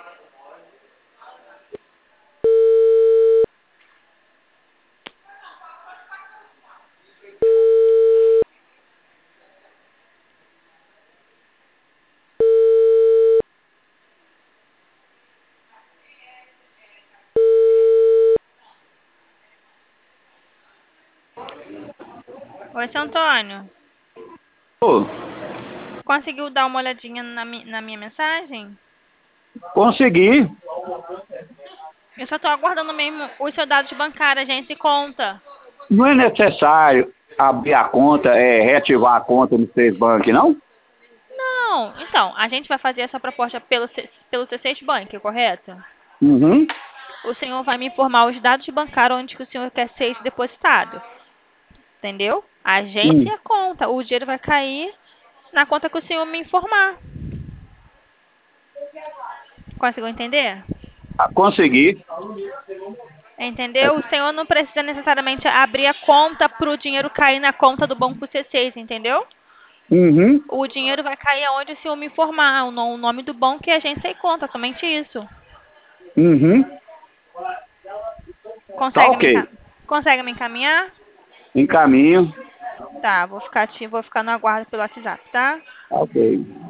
Oi, seu Antônio. Ô, Conseguiu dar uma olhadinha na minha mensagem? consegui. Eu só tô aguardando mesmo os seus dados bancários, agência e conta. Não é necessário abrir a conta, reativar a conta no Facebook, não? Não, então, a gente vai fazer essa proposta pelo C6 Bank, correto? Uhum, O senhor vai me informar os dados bancários onde que o senhor quer ser depositado. Entendeu? A agência e hum. a conta. O dinheiro vai cair na conta que o senhor me informar. Conseguiu entender? Consegui. Entendeu? O senhor não precisa necessariamente abrir a conta para o dinheiro cair na conta do banco C6, entendeu? Uhum, O dinheiro vai cair aonde o senhor me informar, o nome do banco e a agência e conta, somente isso. uhum. Tá Consegue ok. me, consegue me encaminhar? Encaminho. Tá, vou ficar no aguardo pelo WhatsApp, tá? Ok.